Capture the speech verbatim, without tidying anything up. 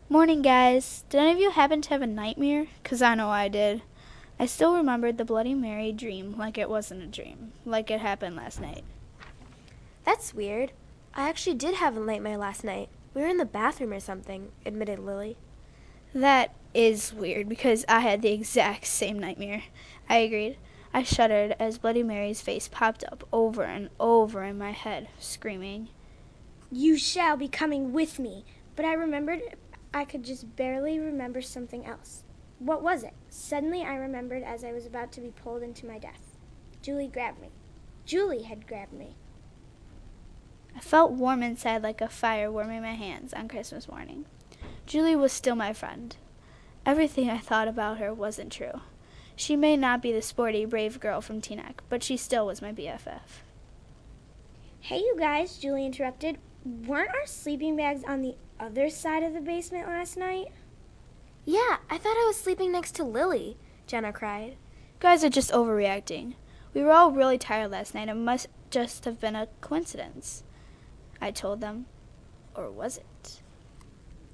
Morning, guys. Did any of you happen to have a nightmare? 'Cause I know I did. I still remembered the Bloody Mary dream like it wasn't a dream, like it happened last night. That's weird. I actually did have a nightmare last night. We were in the bathroom or something, admitted Lily. That is weird because I had the exact same nightmare. I agreed. I shuddered as Bloody Mary's face popped up over and over in my head, screaming, "You shall be coming with me." But I remembered I could just barely remember something else. What was it? Suddenly I remembered as I was about to be pulled into my death. Julie grabbed me. Julie had grabbed me. I felt warm inside like a fire warming my hands on Christmas morning. Julie was still my friend. Everything I thought about her wasn't true. She may not be the sporty, brave girl from Teaneck, but she still was my B F F. "Hey, you guys," Julie interrupted. "Weren't our sleeping bags on the other side of the basement last night?" Yeah, I thought I was sleeping next to Lily, Jenna cried. You guys are just overreacting. We were all really tired last night. It must just have been a coincidence, I told them. Or was it?